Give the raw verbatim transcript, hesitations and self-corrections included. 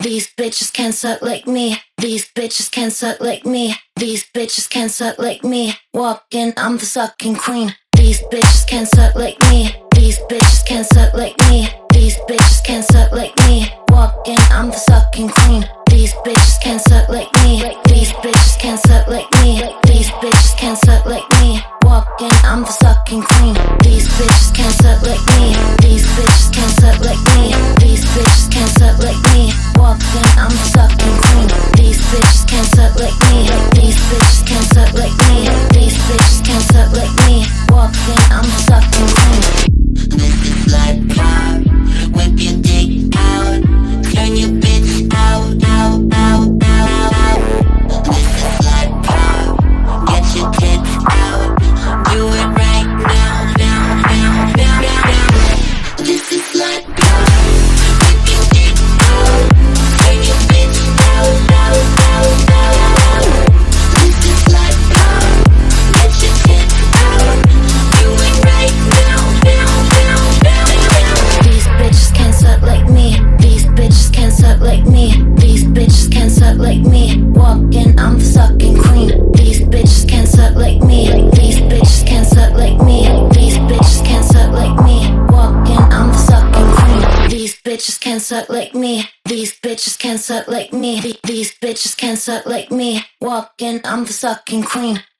These bitches can suck like me. These bitches can suck like me. These bitches can suck like me. Walking, I'm the sucking queen. These bitches can suck like me. These bitches can suck like me. These bitches can suck like me. Walking, I'm the sucking queen. These bitches can suck like me. These bitches can suck like me. These bitches can suck like me. Walking, I'm the sucking queen. These bitches can suck like me. These bitches can suck like me. These bitches can suck like me. Walking, I'm the sucking queen. These bitches can suck like me. These bitches can suck like me. These bitches can suck like me. Walking, I'm the sucking queen. This is like pop. Whip your dick out. Turn your bitch out, out, out, out, out. This is like pop. Get your tits out. Do it right now, now, now, now, now, now. This is like pop. Whip your dick out. Turn your bitch out, out, out, out, out. This is like pop. Get your tits out. Do it right now, now, now, now, now. These bitches can suck like me. These bitches can suck like me. These bitches can suck like me. Walking, I'm the sucking queen. These bitches can suck like me. These bitches can suck like me. These bitches can suck like me. Walking, I'm the sucking queen. These bitches can suck like me. These bitches can suck like me. These bitches can suck like me. Walking, I'm the sucking queen.